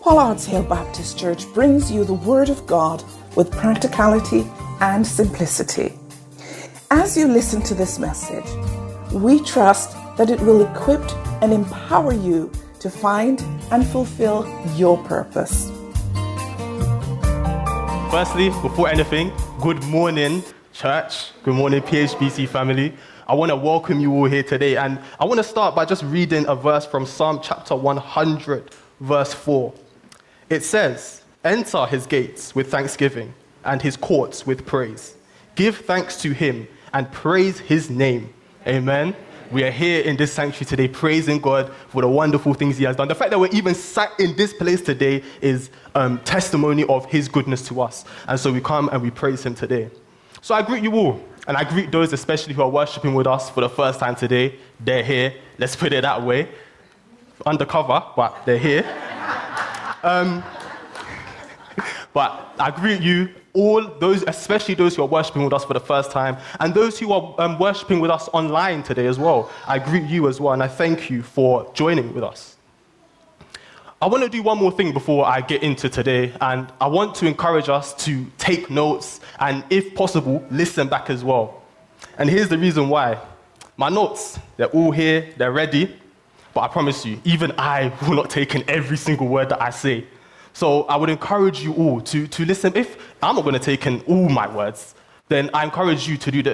Pollard's Hill Baptist Church brings you the Word of God with practicality and simplicity. As you listen to this message, we trust that it will equip and empower you to find and fulfill your purpose. Firstly, before anything, good morning, church. Good morning, PHBC family. I want to welcome you all here today, and I want to start by just reading a verse from Psalm chapter 100, verse 4. It says, "Enter his gates with thanksgiving and his courts with praise. Give thanks to him and praise his name." Amen. We are here in this sanctuary today praising God for the wonderful things he has done. The fact that we're even sat in this place today is testimony of his goodness to us. And so we come and we praise him today. So I greet you all, and I greet those especially who are worshiping with us for the first time today. They're here. Let's put it that way. Undercover, but they're here. But I greet you all, those, especially those who are worshiping with us for the first time, and those who are worshiping with us online today as well. I greet you as well, and I thank you for joining with us. I want to do one more thing before I get into today, and I want to encourage us to take notes and, if possible, listen back as well. And here's the reason why. My notes, they're all here, they're ready, but I promise you, even I will not take in every single word that I say. So I would encourage you all to listen. If I'm not going to take in all my words, then I encourage you to do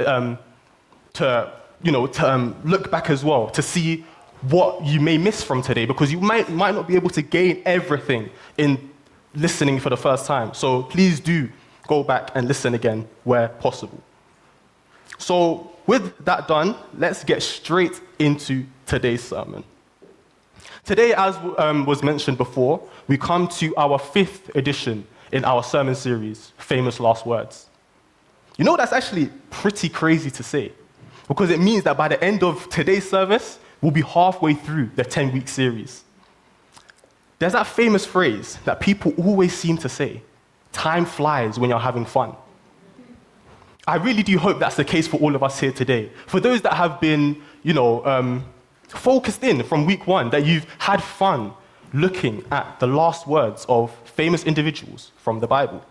look back as well to see what you may miss from today, because you might not be able to gain everything in listening for the first time. So please do go back and listen again where possible. So with that done, let's get straight into today's sermon. Today, as was mentioned before, we come to our 5th edition in our sermon series, Famous Last Words. You know, that's actually pretty crazy to say, because it means that by the end of today's service, we'll be halfway through the 10-week series. There's that famous phrase that people always seem to say, "Time flies when you're having fun." I really do hope that's the case for all of us here today. For those that have been, focused in from week 1, that you've had fun looking at the last words of famous individuals from the Bible.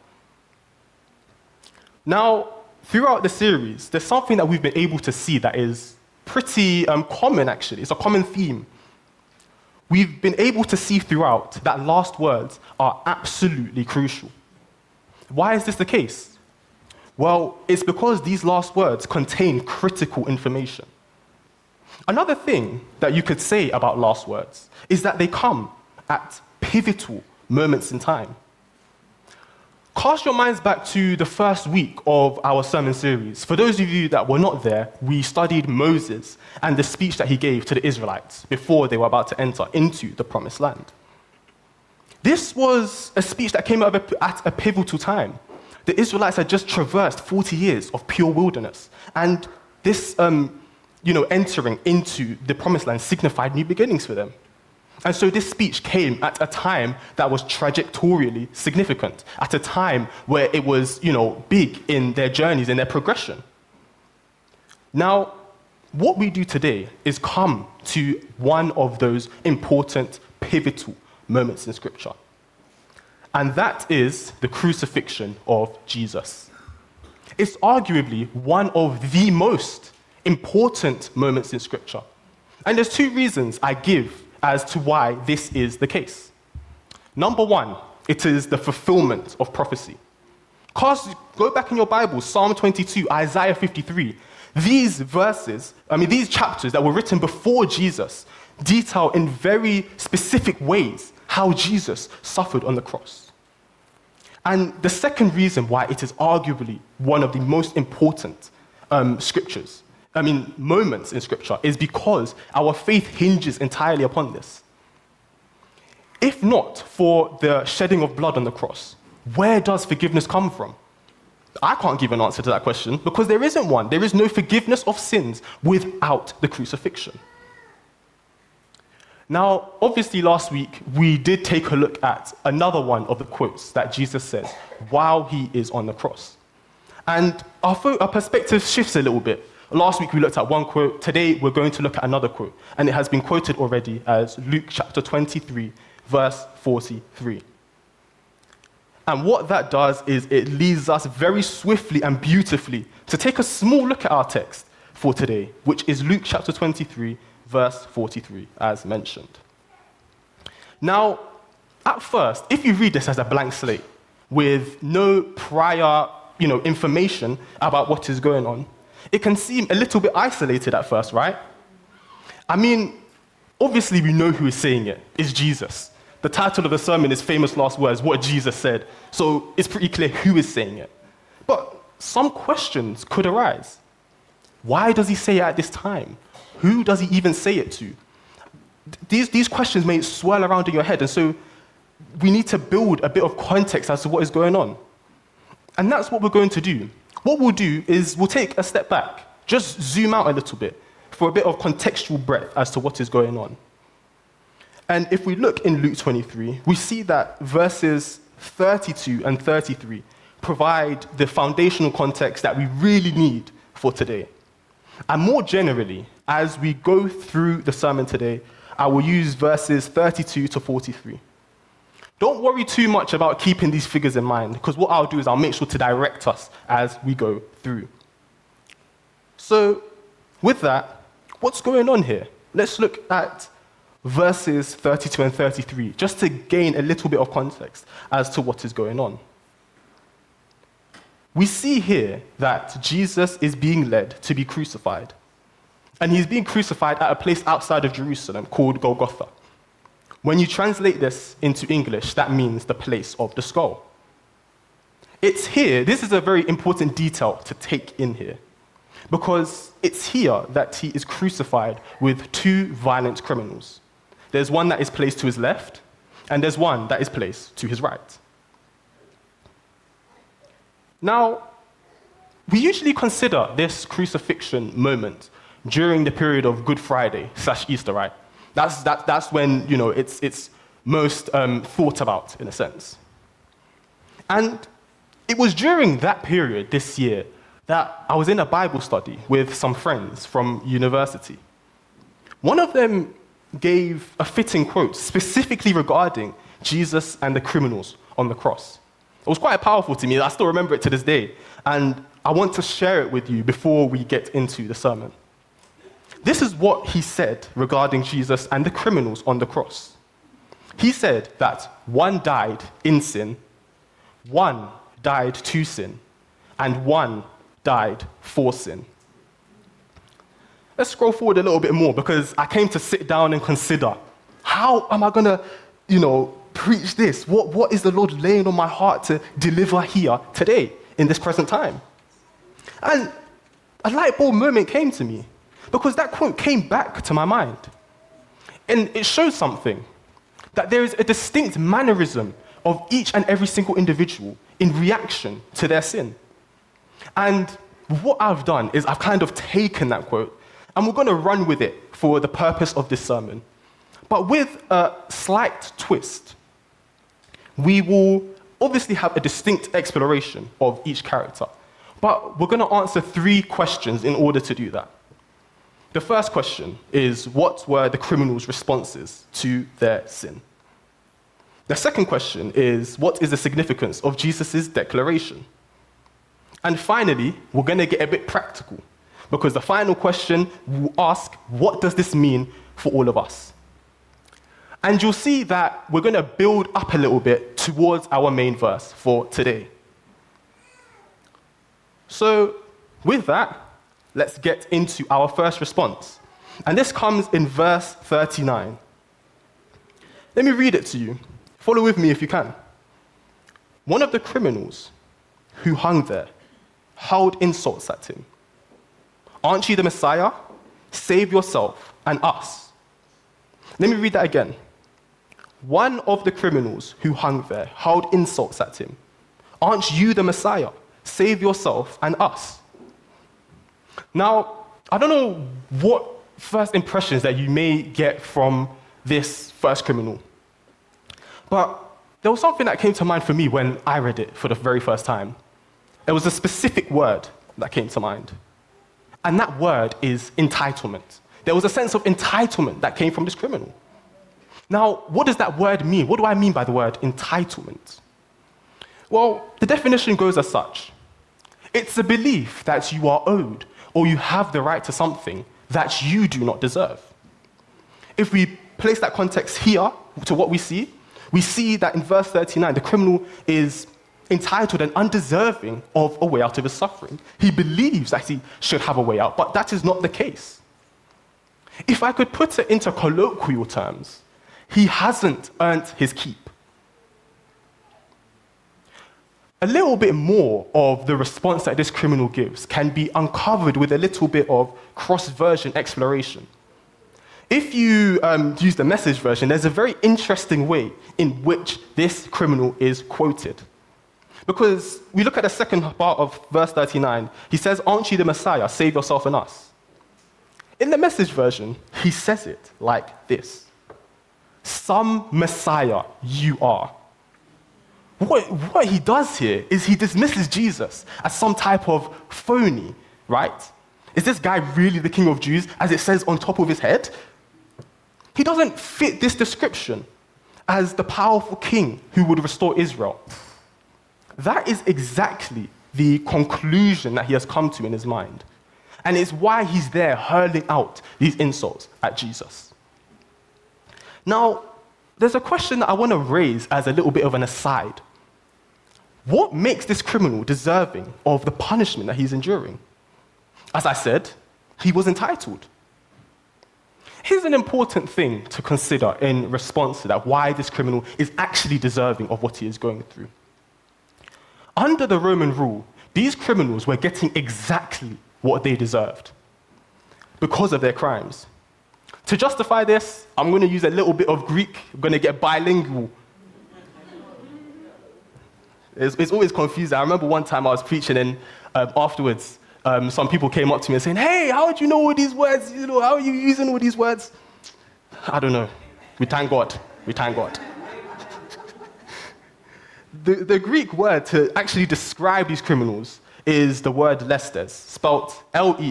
Now, throughout the series, there's something that we've been able to see that is pretty common, actually. It's a common theme. We've been able to see throughout that last words are absolutely crucial. Why is this the case? Well, it's because these last words contain critical information. Another thing that you could say about last words is that they come at pivotal moments in time. Cast your minds back to the first week of our sermon series. For those of you that were not there, we studied Moses and the speech that he gave to the Israelites before they were about to enter into the Promised Land. This was a speech that came at a pivotal time. The Israelites had just traversed 40 years of pure wilderness, and this entering into the Promised Land signified new beginnings for them. And so this speech came at a time that was trajectorially significant, at a time where it was, big in their journeys, in their progression. Now, what we do today is come to one of those important, pivotal moments in Scripture. And that is the crucifixion of Jesus. It's arguably one of the most important moments in Scripture. And there's 2 reasons I give as to why this is the case. Number 1, it is the fulfillment of prophecy. Go back in your Bible, Psalm 22, Isaiah 53. These chapters that were written before Jesus detail in very specific ways how Jesus suffered on the cross. And the second reason why it is arguably one of the most important moments in Scripture is because our faith hinges entirely upon this. If not for the shedding of blood on the cross, where does forgiveness come from? I can't give an answer to that question because there isn't one. There is no forgiveness of sins without the crucifixion. Now, obviously last week, we did take a look at another one of the quotes that Jesus said while he is on the cross. And our perspective shifts a little bit. Last week we looked at one quote. Today we're going to look at another quote. And it has been quoted already as Luke chapter 23, verse 43. And what that does is it leads us very swiftly and beautifully to take a small look at our text for today, which is Luke chapter 23, verse 43, as mentioned. Now, at first, if you read this as a blank slate with no prior, information about what is going on, it can seem a little bit isolated at first, right? I mean, obviously we know who is saying it. It's Jesus. The title of the sermon is Famous Last Words, What Jesus Said. So it's pretty clear who is saying it. But some questions could arise. Why does he say it at this time? Who does he even say it to? These questions may swirl around in your head, and so we need to build a bit of context as to what is going on. And that's what we're going to do. What we'll do is we'll take a step back, just zoom out a little bit for a bit of contextual breadth as to what is going on. And if we look in Luke 23, we see that verses 32 and 33 provide the foundational context that we really need for today. And more generally, as we go through the sermon today, I will use verses 32 to 43. Don't worry too much about keeping these figures in mind, because what I'll do is I'll make sure to direct us as we go through. So, with that, what's going on here? Let's look at verses 32 and 33, just to gain a little bit of context as to what is going on. We see here that Jesus is being led to be crucified. And he's being crucified at a place outside of Jerusalem called Golgotha. When you translate this into English, that means the place of the skull. It's here, this is a very important detail to take in here, because it's here that he is crucified with two violent criminals. There's one that is placed to his left, and there's one that is placed to his right. Now, we usually consider this crucifixion moment during the period of Good Friday / Easter, right? That's when, it's most thought about, in a sense. And it was during that period this year that I was in a Bible study with some friends from university. One of them gave a fitting quote specifically regarding Jesus and the criminals on the cross. It was quite powerful to me. I still remember it to this day. And I want to share it with you before we get into the sermon. This is what he said regarding Jesus and the criminals on the cross. He said that one died in sin, one died to sin, and one died for sin. Let's scroll forward a little bit more, because I came to sit down and consider, how am I going to, preach this? What is the Lord laying on my heart to deliver here today, in this present time? And a light bulb moment came to me, because that quote came back to my mind. And it shows something, that there is a distinct mannerism of each and every single individual in reaction to their sin. And what I've done is I've kind of taken that quote, and we're going to run with it for the purpose of this sermon. But with a slight twist. We will obviously have a distinct exploration of each character, but we're going to answer 3 questions in order to do that. The first question is, what were the criminals' responses to their sin? The second question is, what is the significance of Jesus' declaration? And finally, we're going to get a bit practical, because the final question will ask, what does this mean for all of us? And you'll see that we're going to build up a little bit towards our main verse for today. So, with that, let's get into our first response. And this comes in verse 39. Let me read it to you. Follow with me if you can. One of the criminals who hung there hurled insults at him. Aren't you the Messiah? Save yourself and us. Let me read that again. One of the criminals who hung there hurled insults at him. Aren't you the Messiah? Save yourself and us. Now, I don't know what first impressions that you may get from this first criminal, but there was something that came to mind for me when I read it for the very first time. There was a specific word that came to mind, and that word is entitlement. There was a sense of entitlement that came from this criminal. Now, what does that word mean? What do I mean by the word entitlement? Well, the definition goes as such. It's a belief that you are owed or you have the right to something that you do not deserve. If we place that context here to what we see that in verse 39, the criminal is entitled and undeserving of a way out of his suffering. He believes that he should have a way out, but that is not the case. If I could put it into colloquial terms, he hasn't earned his keep. A little bit more of the response that this criminal gives can be uncovered with a little bit of cross-version exploration. If you use the Message version, there's a very interesting way in which this criminal is quoted. Because we look at the second part of verse 39, he says, "Aren't you the Messiah? Save yourself and us." In the Message version, he says it like this: "Some Messiah you are." What he does here is he dismisses Jesus as some type of phony, right? Is this guy really the King of Jews, as it says on top of his head? He doesn't fit this description as the powerful king who would restore Israel. That is exactly the conclusion that he has come to in his mind. And it's why he's there hurling out these insults at Jesus. Now, there's a question that I want to raise as a little bit of an aside. What makes this criminal deserving of the punishment that he's enduring? As I said, he was entitled. Here's an important thing to consider in response to that, why this criminal is actually deserving of what he is going through. Under the Roman rule, these criminals were getting exactly what they deserved because of their crimes. To justify this, I'm going to use a little bit of Greek. I'm going to get bilingual. It's always confusing. I remember one time I was preaching and afterwards, some people came up to me and saying, "Hey, how do you know all these words? How are you using all these words?" I don't know. We thank God. We thank God. The Greek word to actually describe these criminals is the word lestes, spelt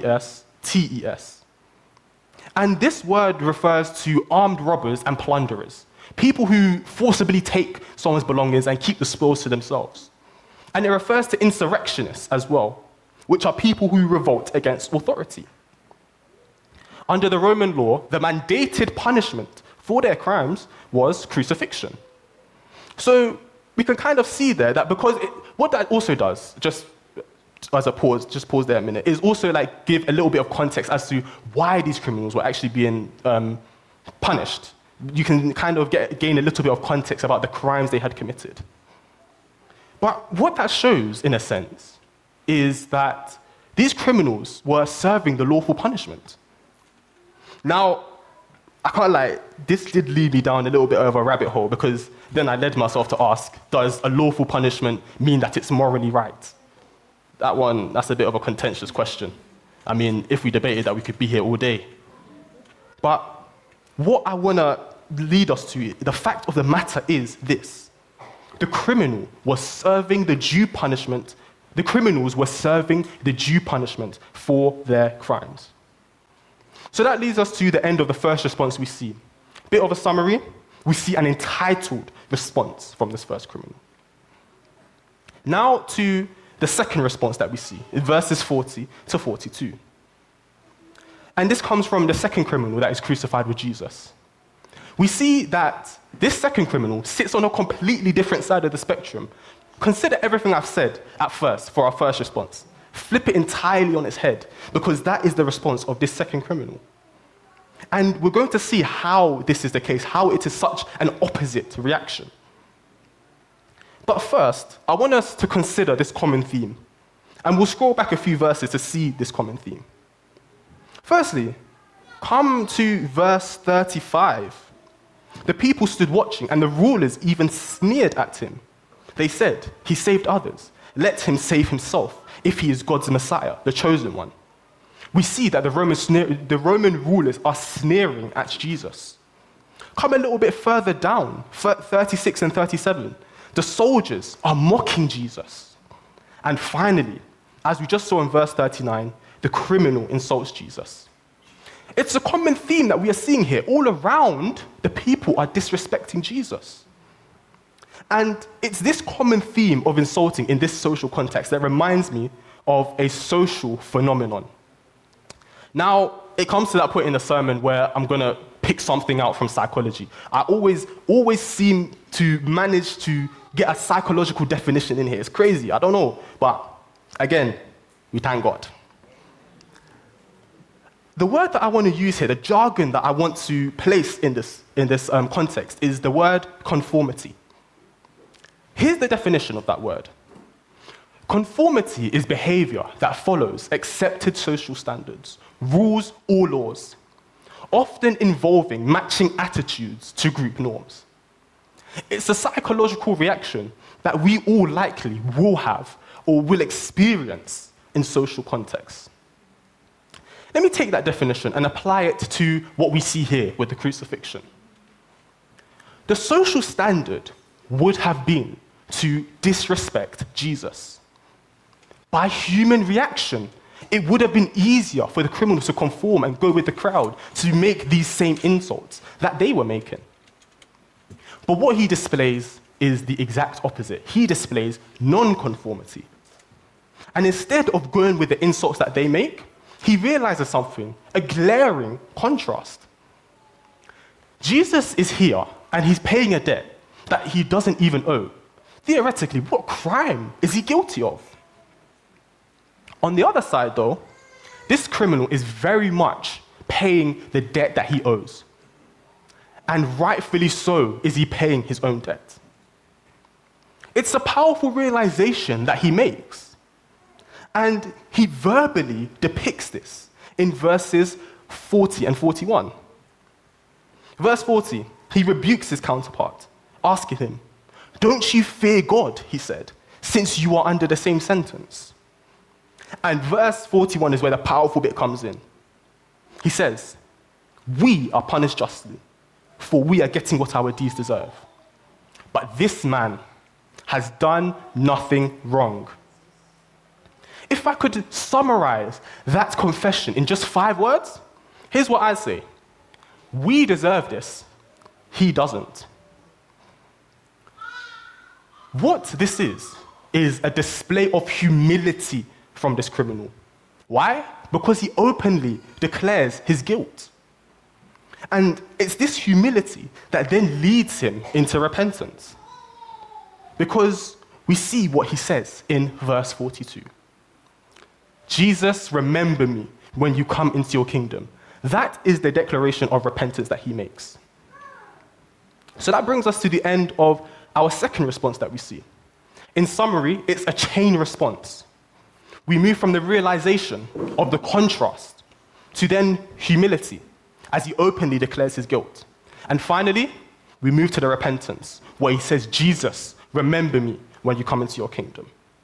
Lestes. And this word refers to armed robbers and plunderers, people who forcibly take someone's belongings and keep the spoils to themselves. And it refers to insurrectionists as well, which are people who revolt against authority. Under the Roman law, the mandated punishment for their crimes was crucifixion. So we can kind of see there that what that also does, just as a pause, just pause there a minute, is also like give a little bit of context as to why these criminals were actually being punished. You can kind of gain a little bit of context about the crimes they had committed. But what that shows, in a sense, is that these criminals were serving the lawful punishment. Now, I can't lie, this did lead me down a little bit of a rabbit hole, because then I led myself to ask, does a lawful punishment mean that it's morally right? That's a bit of a contentious question. I mean, if we debated that, we could be here all day. But what I want to lead us to, the fact of the matter is this: the criminal was serving the due punishment. The criminals were serving the due punishment for their crimes. So that leads us to the end of the first response we see. Bit of a summary: we see an entitled response from this first criminal. Now to the second response that we see, in verses 40 to 42. And this comes from the second criminal that is crucified with Jesus. We see that this second criminal sits on a completely different side of the spectrum. Consider everything I've said at first for our first response. Flip it entirely on its head, because that is the response of this second criminal. And we're going to see how this is the case, how it is such an opposite reaction. But first, I want us to consider this common theme. And we'll scroll back a few verses to see this common theme. Firstly, come to verse 35. The people stood watching, and the rulers even sneered at him. They said, "He saved others. Let him save himself, if he is God's Messiah, the chosen one." We see that the Roman rulers are sneering at Jesus. Come a little bit further down, 36 and 37. The soldiers are mocking Jesus. And finally, as we just saw in verse 39, the criminal insults Jesus. It's a common theme that we are seeing here. All around, the people are disrespecting Jesus. And it's this common theme of insulting in this social context that reminds me of a social phenomenon. Now, it comes to that point in the sermon where I'm going to pick something out from psychology. I always seem to manage to get a psychological definition in here. It's crazy, I don't know. But again, we thank God. The word that I want to use here, the jargon that I want to place in this context, is the word conformity. Here's the definition of that word. Conformity is behavior that follows accepted social standards, rules or laws, often involving matching attitudes to group norms. It's a psychological reaction that we all likely will have or will experience in social contexts. Let me take that definition and apply it to what we see here with the crucifixion. The social standard would have been to disrespect Jesus. By human reaction, it would have been easier for the criminals to conform and go with the crowd to make these same insults that they were making. But what he displays is the exact opposite. He displays non-conformity. And instead of going with the insults that they make, he realizes something, a glaring contrast. Jesus is here, and he's paying a debt that he doesn't even owe. Theoretically, what crime is he guilty of? On the other side, though, this criminal is very much paying the debt that he owes. And rightfully so is he paying his own debt. It's a powerful realization that he makes. And he verbally depicts this in verses 40 and 41. Verse 40, he rebukes his counterpart, asking him, "Don't you fear God," he said, "since you are under the same sentence?" And verse 41 is where the powerful bit comes in. He says, "We are punished justly, for we are getting what our deeds deserve. But this man has done nothing wrong." If I could summarize that confession in just 5 words, here's what I'd say. We deserve this. He doesn't. What this is a display of humility from this criminal. Why? Because he openly declares his guilt. And it's this humility that then leads him into repentance. Because we see what he says in verse 42. "Jesus, remember me when you come into your kingdom." That is the declaration of repentance that he makes. So that brings us to the end of our second response that we see. In summary, it's a chain response. We move from the realization of the contrast to then humility as he openly declares his guilt. And finally, we move to the repentance where he says, "Jesus, remember me when you come into your kingdom."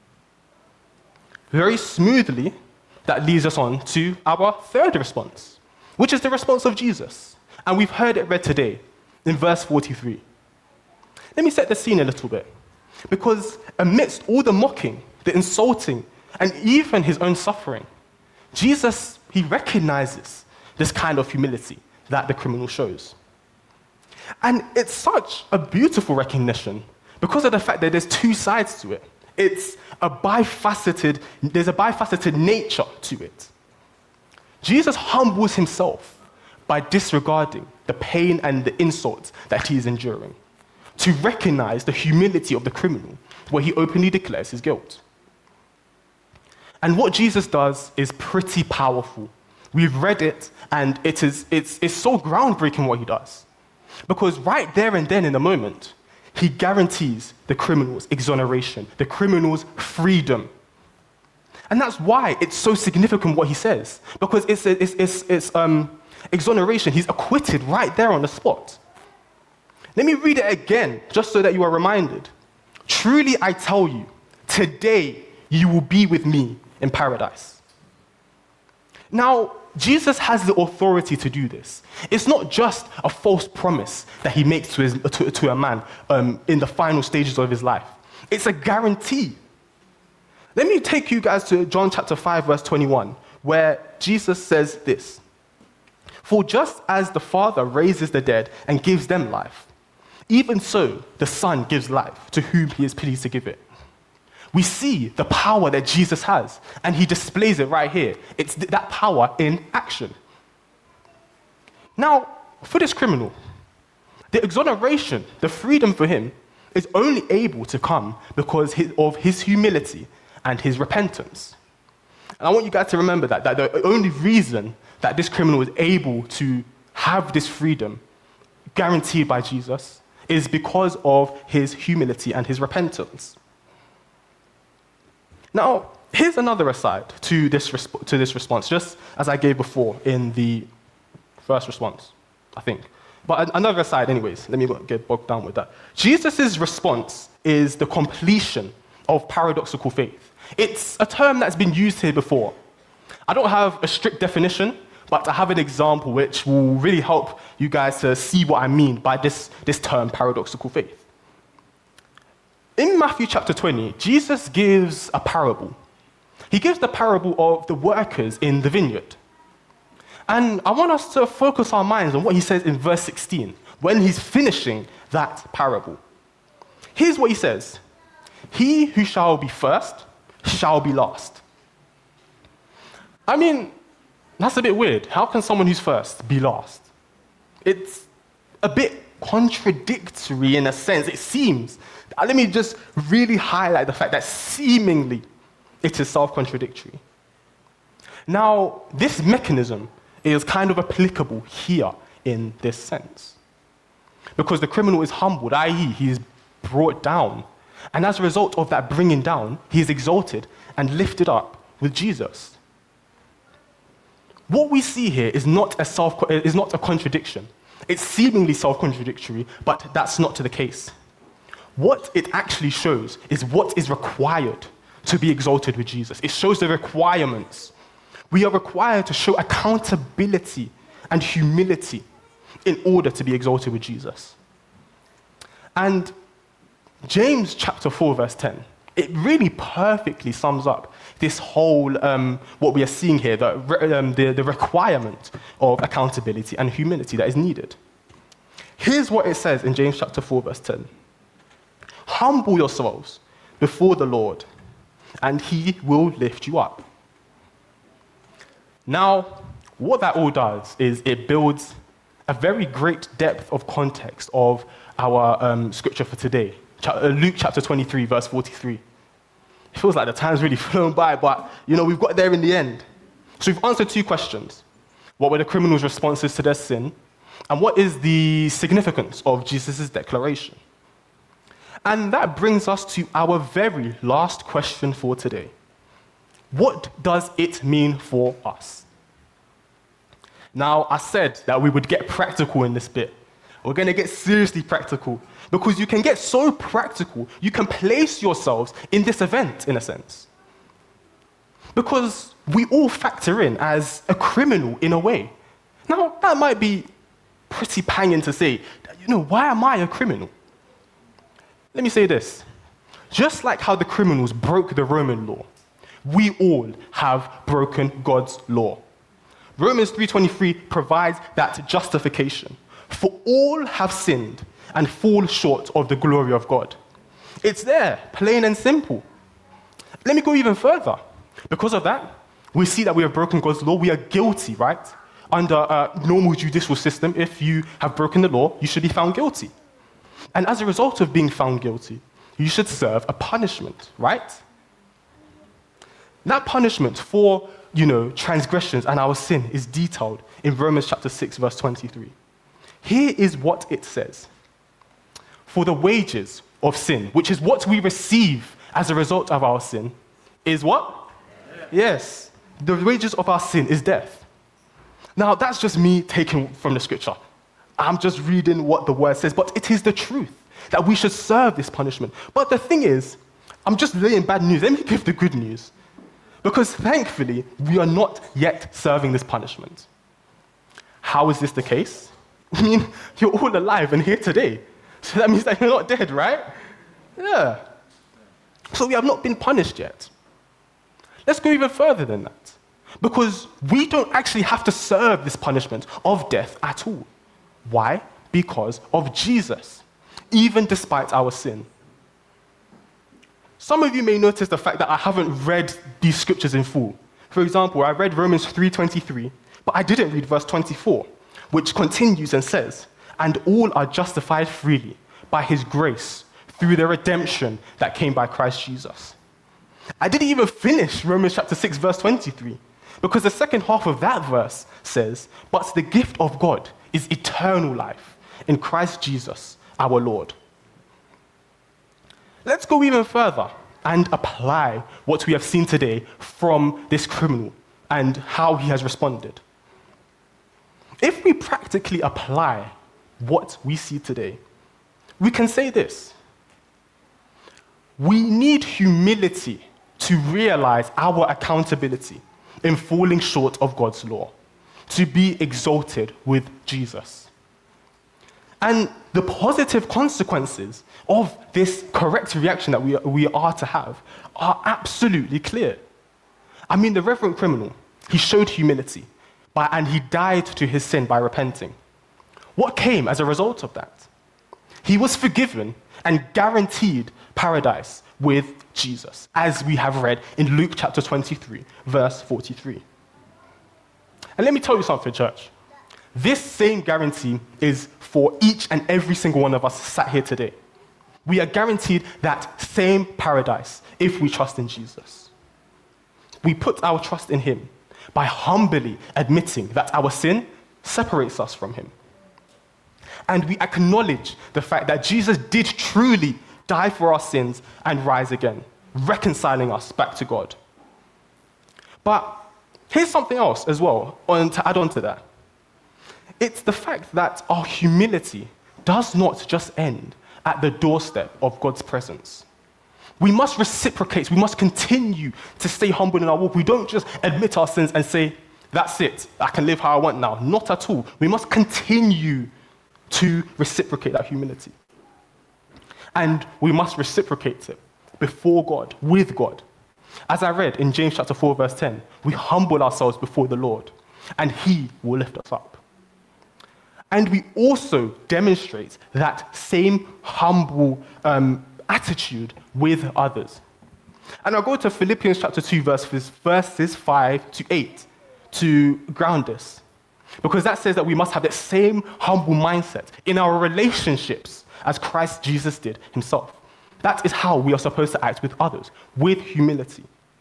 Very smoothly, that leads us on to our third response, which is the response of Jesus. And we've heard it read today in verse 43. Let me set the scene a little bit. Because amidst all the mocking, the insulting, and even his own suffering, Jesus, he recognizes this kind of humility that the criminal shows. And it's such a beautiful recognition because of the fact that there's 2 sides to it. There's a bifaceted nature to it. Jesus humbles himself by disregarding the pain and the insults that he is enduring, to recognize the humility of the criminal, where he openly declares his guilt. And what Jesus does is pretty powerful. We've read it, and it's so groundbreaking what he does. Because right there and then in the moment, he guarantees the criminal's exoneration, the criminal's freedom. And that's why it's so significant what he says. Because it's exoneration. He's acquitted right there on the spot. Let me read it again, just so that you are reminded. "Truly I tell you, today you will be with me in paradise." Now, Jesus has the authority to do this. It's not just a false promise that he makes to a man in the final stages of his life. It's a guarantee. Let me take you guys to John chapter 5, verse 21, where Jesus says this. "For just as the Father raises the dead and gives them life, even so the Son gives life to whom he is pleased to give it. We see the power that Jesus has, and he displays it right here. It's that power in action. Now, for this criminal, the exoneration, the freedom for him, is only able to come because of his humility and his repentance. And I want you guys to remember that the only reason that this criminal is able to have this freedom guaranteed by Jesus is because of his humility and his repentance. Now, here's another aside to this response, just as I gave before in the first response, I think. But another aside anyways, let me get bogged down with that. Jesus' response is the completion of paradoxical faith. It's a term that's been used here before. I don't have a strict definition, but I have an example which will really help you guys to see what I mean by this term, paradoxical faith. In Matthew chapter 20, Jesus gives a parable. He gives the parable of the workers in the vineyard. And I want us to focus our minds on what he says in verse 16, when he's finishing that parable. Here's what he says: "He who shall be first shall be last." I mean, that's a bit weird. How can someone who's first be last? It's a bit contradictory in a sense, it seems. Let me just really highlight the fact that seemingly it is self-contradictory. Now, this mechanism is kind of applicable here in this sense. Because the criminal is humbled, i.e., he is brought down. And as a result of that bringing down, he is exalted and lifted up with Jesus. What we see here is not a contradiction. It's seemingly self-contradictory, but that's not the case. What it actually shows is what is required to be exalted with Jesus. It shows the requirements. We are required to show accountability and humility in order to be exalted with Jesus. And James chapter 4, verse 10, it really perfectly sums up this whole, what we are seeing here, the requirement of accountability and humility that is needed. Here's what it says in James chapter 4, verse 10. "Humble yourselves before the Lord, and he will lift you up." Now, what that all does is it builds a very great depth of context of our scripture for today. Luke chapter 23, verse 43. It feels like the time's really flown by, but we've got there in the end. So we've answered two questions. What were the criminals' responses to their sin? And what is the significance of Jesus' declaration? And that brings us to our very last question for today. What does it mean for us? Now, I said that we would get practical in this bit. We're going to get seriously practical, because you can get so practical, you can place yourselves in this event, in a sense. Because we all factor in as a criminal in a way. Now, that might be pretty panging to say, why am I a criminal? Let me say this. Just like how the criminals broke the Roman law, we all have broken God's law. Romans 3:23 provides that justification. For all have sinned and fall short of the glory of God. It's there, plain and simple. Let me go even further. Because of that, we see that we have broken God's law. We are guilty, right? Under a normal judicial system, if you have broken the law, you should be found guilty. And as a result of being found guilty, you should serve a punishment, right? That punishment for, transgressions and our sin is detailed in Romans chapter 6, verse 23. Here is what it says. For the wages of sin, which is what we receive as a result of our sin, is what? Yes. The wages of our sin is death. Now, that's just me taking from the scripture. I'm just reading what the word says, but it is the truth that we should serve this punishment. But the thing is, I'm just laying bad news. Let me give the good news. Because thankfully, we are not yet serving this punishment. How is this the case? I mean, you're all alive and here today. So that means that you're not dead, right? Yeah. So we have not been punished yet. Let's go even further than that. Because we don't actually have to serve this punishment of death at all. Why? Because of Jesus. even despite our sin. Some of you may notice the fact that I haven't read these scriptures in full. For example, I read Romans 3:23, but I didn't read verse 24, which continues and says, "And all are justified freely by his grace through the redemption that came by Christ Jesus." I didn't even finish Romans chapter 6, verse 23, because the second half of that verse says, "But the gift of God is eternal life in Christ Jesus our Lord." Let's go even further and apply what we have seen today from this criminal and how he has responded. If we practically apply what we see today, we can say this: we need humility to realize our accountability in falling short of God's law, to be exalted with Jesus. And the positive consequences of this correct reaction that we are to have are absolutely clear. I mean, the reverend criminal, he showed humility, and he died to his sin by repenting. What came as a result of that? He was forgiven and guaranteed paradise with Jesus, as we have read in Luke chapter 23, verse 43. And let me tell you something, church. This same guarantee is for each and every single one of us sat here today. We are guaranteed that same paradise if we trust in Jesus. We put our trust in him by humbly admitting that our sin separates us from him. And we acknowledge the fact that Jesus did truly die for our sins and rise again, reconciling us back to God. But here's something else as well, to add on to that. It's the fact that our humility does not just end at the doorstep of God's presence. We must reciprocate. We must continue to stay humble in our walk. We don't just admit our sins and say, "That's it, I can live how I want now." Not at all. We must continue to reciprocate that humility. And we must reciprocate it before God, with God. As I read in James chapter 4, verse 10, we humble ourselves before the Lord, and he will lift us up. And we also demonstrate that same humble attitude with others. And I'll go to Philippians chapter 2, verses 5 to 8 to ground this. Because that says that we must have that same humble mindset in our relationships as Christ Jesus did himself. That is how we are supposed to act with others, with humility.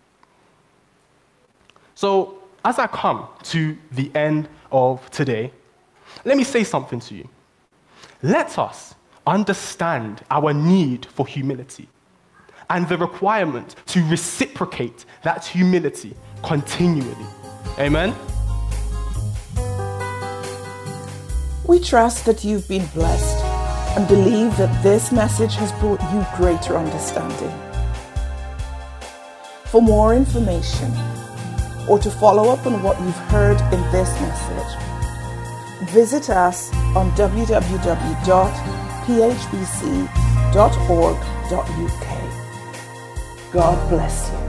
So, as I come to the end of today, let me say something to you. Let us understand our need for humility and the requirement to reciprocate that humility continually. Amen? We trust that you've been blessed and believe that this message has brought you greater understanding. For more information or to follow up on what you've heard in this message, visit us on www.phbc.org.uk. God bless you.